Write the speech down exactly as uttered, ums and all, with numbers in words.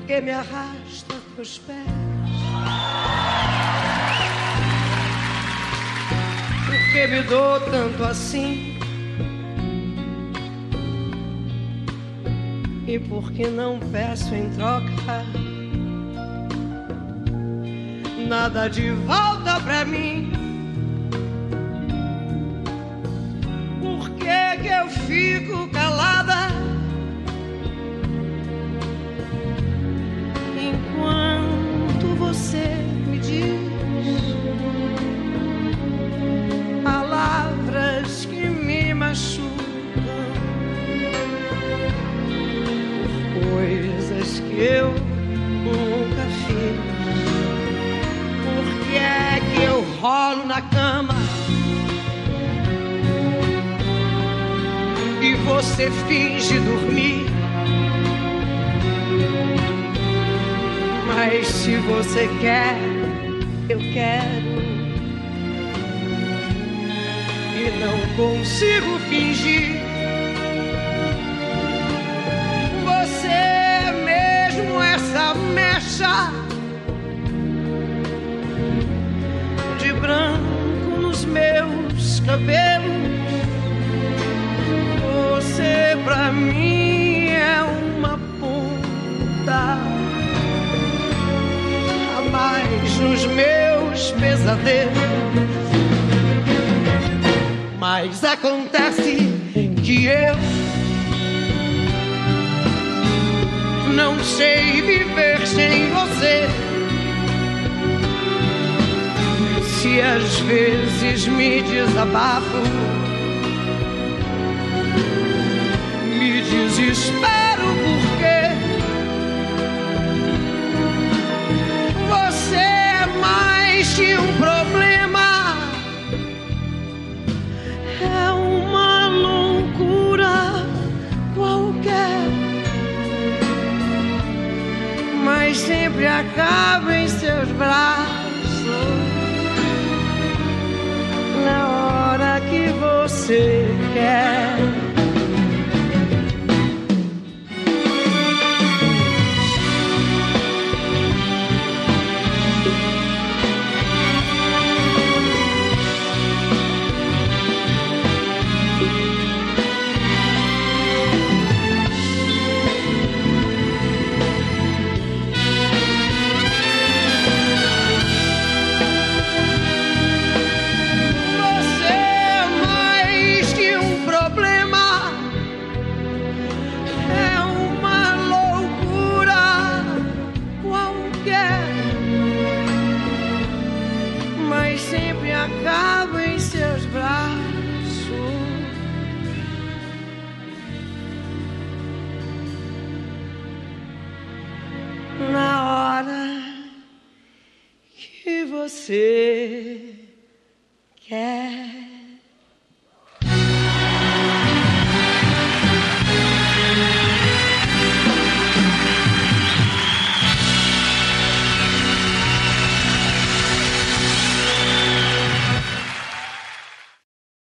que me arrasta pros pés? Por que me dou tanto assim? E por que não peço em troca nada de volta pra mim? Por que que eu fico calada enquanto você me diz palavras que me machucam, coisas que eu nunca fiz? Por que é que eu rolo na cama e você finge dormir? Mas se você quer, eu quero, e não consigo fingir. Você é mesmo essa mecha de branco nos meus cabelos. Você pra mim é uma ponta a mais nos meus pesadelos. Mas acontece que eu não sei viver sem você. Se às vezes me desabafo, me desespero porque você é mais que um problema. É uma loucura qualquer, mas sempre acaba em seus braços na hora que você quer. Acabo em seus braços na hora que você quer.